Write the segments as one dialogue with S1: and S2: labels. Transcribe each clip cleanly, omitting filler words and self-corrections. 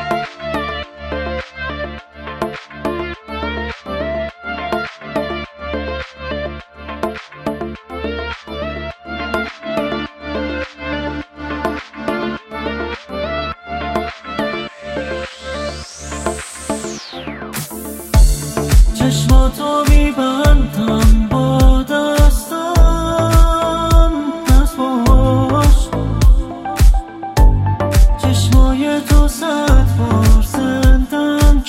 S1: چشماتو میبندم با دستم، دست باش. چشمای تو 100 بار زندم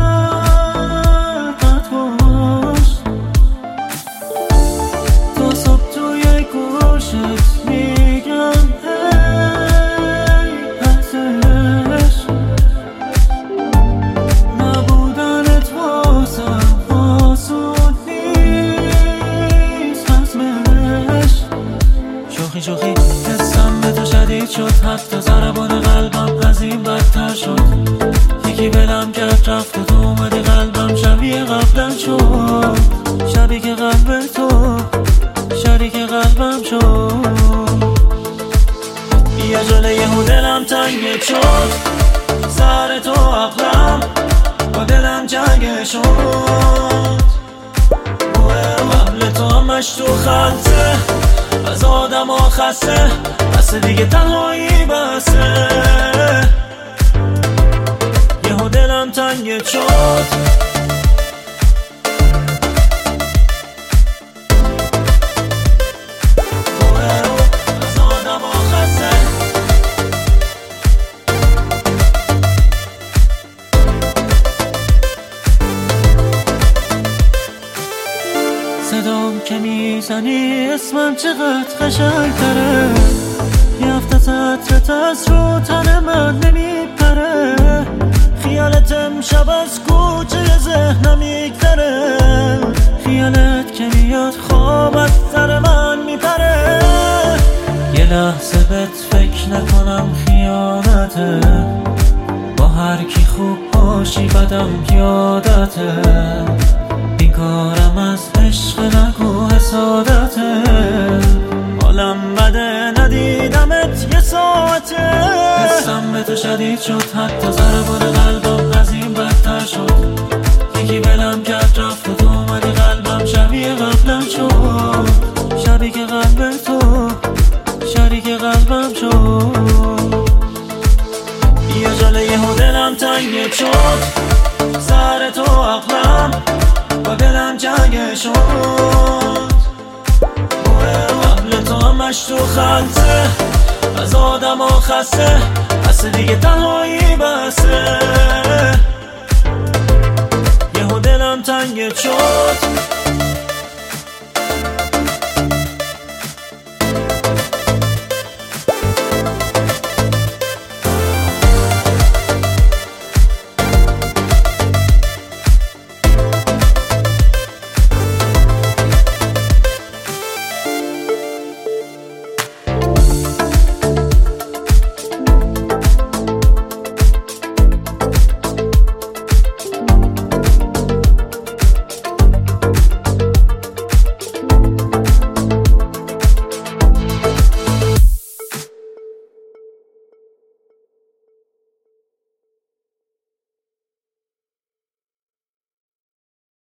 S1: کرد، قد باش. تا صبح توی گوشت میگم ای ارزش نبودنت واسم آسون نیست، حتمش. شوخی شوخی حسم به تو شدید شد، حتی ضربان قلبم از این بدتر شد. یکی بلم کرد رفت و تو اومدی قلبم شبیه قبلم شد. شبیه که قلب تو شریک قلبم شد. یه جله یهو دلم تنگ شد، سر تو عقلم با دلم جنگ شد. قبل تو همش تو خلطه، از آدم ها خسته، بس دیگه تنهایی بسه. یهو دلم تنگ شد. صدام که میزنی اسمم چقدر قشنگ‌تره. یه هفته عطرت از رو تن من نمیپره. خیالت امشب از کوچه ذهنم میگذره. خیالت که میاد خواب از سر من میپره. یه لحظه بهت فکر نکنم خیانته. با هر کی خوب باشی بدم یادته. این کارم از عشق نگو حسادته. حالم بده ندیدمت یه ساعته. حسم به تو شدید شد، حتی ضربان قلبم از این بدتر شد. یکی بلم کرد رفت و تو اومدی قلبم شبیه قبلم شد. شبیه که قلب تو شریک قلبم شد. یه جله یهو دلم تنگ شد، سر تو عقلم با دلم جنگ شد. قبل تو همش تو خلطه، از آدم ها خسته، بس دیگه تنهایی بسه. یهو دلم تنگ شد.